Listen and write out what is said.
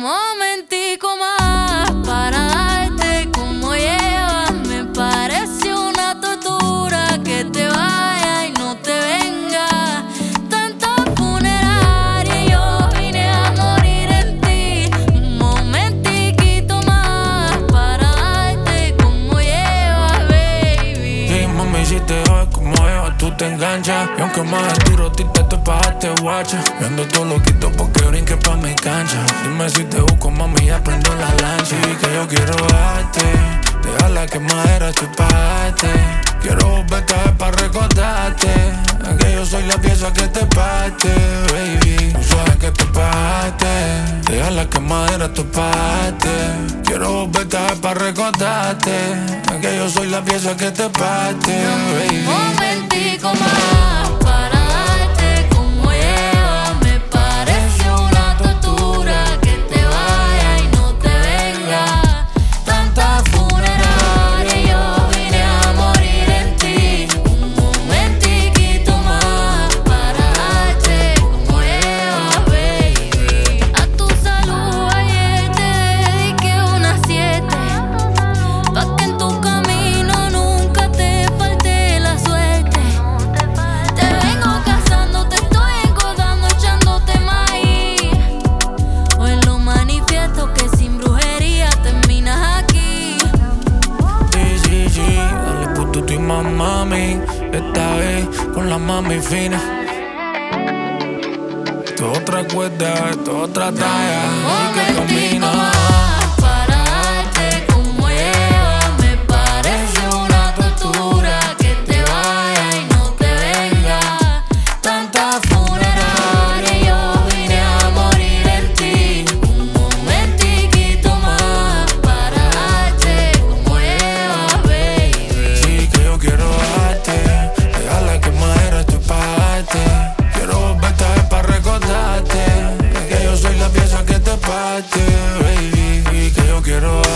momentico más para darte como llevas. Me parece una tortura que te vaya y no te venga. Tanta funeraria y yo vine a morir en ti. Un momentiquito más para darte como llevas, baby. Sí, mami, si te ves como yo, tú te enganchas. Y aunque más es duro, ti te topaste, guacha. Me ando todo loquito porque brinque pa' mi cancha. Dime si te busco, mami, ya prendo la lancha. Y que yo quiero darte, dejar la quemadera, estoy pa' darte. Quiero volverte a ver pa' recordarte que yo soy la pieza que te parte, baby. Tú sabes que te parte, dejar la quemadera, estoy pa' darte. Quiero volverte a ver pa' recordarte que yo soy la pieza que te parte, baby. Un momentico más para darte como llevas. Me parece una tortura que te vaya y no te venga. Tanta funeraria y yo vine a morir en ti. Un momentiquito más para darte como llevas, baby. A tu salud ayer te dediqué unas 7, pa' que en tu camino nunca te falte la suerte. Te vengo cazando, te estoy engordando, echándote maíz. Hoy lo manifiesto que sin brujería terminas aquí. Sí, dale puto tú y mami. Esta vez con la mami fina. Esto es otra cuerda, esto es otra talla. Así que Momentico camina. más para darte como llevas. Me parece una tortura que te vaya y no te venga. Tanta funeraria y yo vine a morir en ti. Un momentiquito más para darte como llevas, baby. Sí, que yo quiero darte, dejar la quemadera, estoy pa' darte. Quiero volverte a ver pa' recordarte que yo soy la pieza que te parte, baby. Y que yo quiero